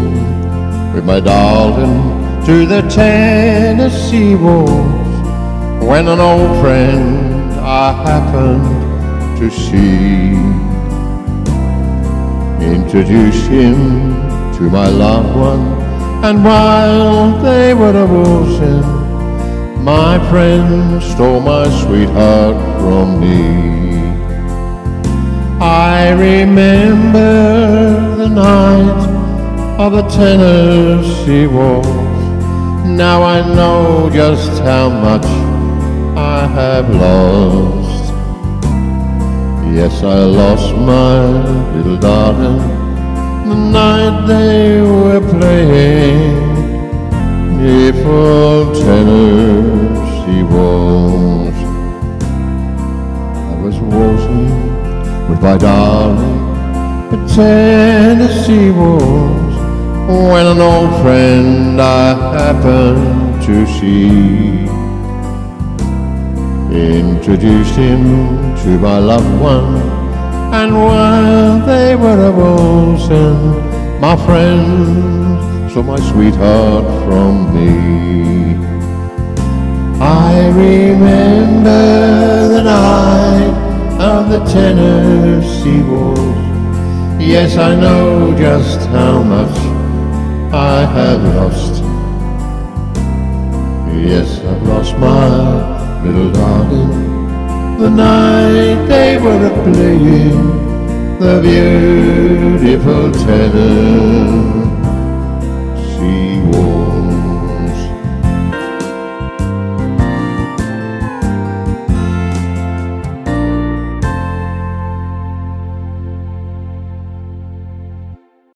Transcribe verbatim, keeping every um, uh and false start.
with my darling to the Tennessee walls, when an old friend I happened to see introduced him to my loved one, and while they were a-waltzing, my friend stole my sweetheart from me. I remember the night of the Tennessee waltz. Now I know just how much I have lost. Yes, I lost my little darling the night they were playing beautiful Tennessee waltz. I was waltzing with my darling at Tennessee waltz, when an old friend I happened to see introduced him to my loved one, and while they were a-waltzing, my friend stole my sweetheart from me. I remember the night of the Tennessee waltz. Yes, I know just how much I have lost. Yes, I've lost my little darling the night they were a-playing the beautiful Tennessee